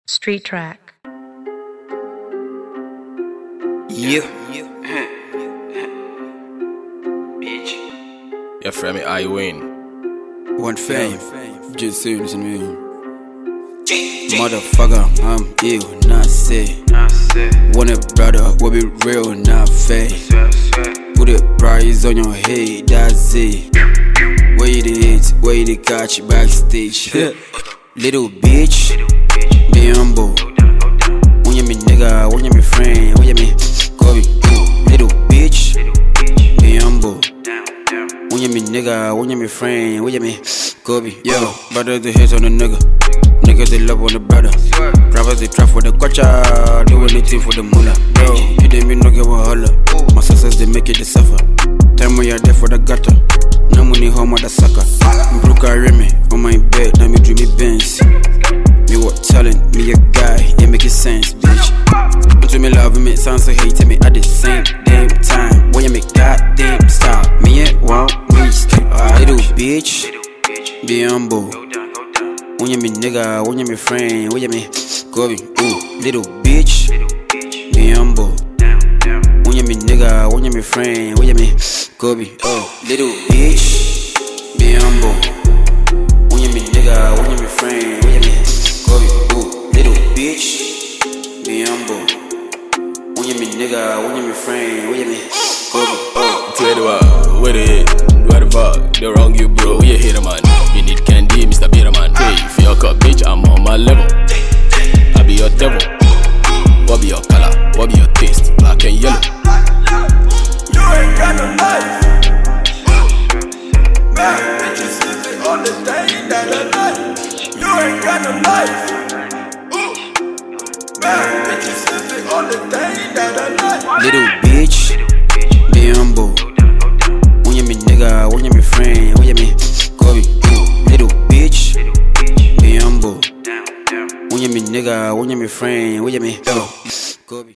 Street track. Yeah. Bitch. Your friend me, I win. One fame. Just saying to me. Motherfucker, I'm ill, not say. Want a brother, will be real, not fake. Put a price on your head, that's it. Where you the hit, where you the catch backstage. Little bitch, be humble. When you me nigga, when you me friend, when you me Kobe. Little bitch, be humble. When you me nigga, when you me friend, when you me Kobe. Yo, brother the hits on the nigga. Niggas they love on the brother. Rappers they trap for the kwacha. Do anything for the moolah. Bro, you didn't be no give a holler. My success they make it the suffer. Time when you're there for the gutter. No money home with the sucker. Broke a Remy on my bed. Now me dream me Benz. Me what talent, me a guy. Yeah, make it sense, bitch. But to me love me, sounds so hate me at the same damn time. When you make goddamn stop, me ain't want me skip. Little bitch, be humble. When you me nigga, when you me friend, when you me Kobe. Little bitch, be humble. When you me nigga, when you me friend, when you me Kobe. Little bitch, be humble. When you me nigga, when you me friend, when you me Kobe. Little bitch, be humble. When you me nigga, when you me friend, when you me Kobe. Tell you what, where the hit, where the fuck, they wrong you bro, you hate a man. You need candy, Mr. Beer man. Hey, if you're a cup bitch, I'm on my level. I be your devil. What be your color, what be your taste, black and yellow. You ain't got no life. Man, bitches is the only thing that I like. You ain't got no life. Man, bitches is the only thing that I like. Little bitch, be humble. When you me nigga, when you me friend, when you me Kobe. Little bitch, be humble. When you me nigga, when you me friend, when you me Kobe.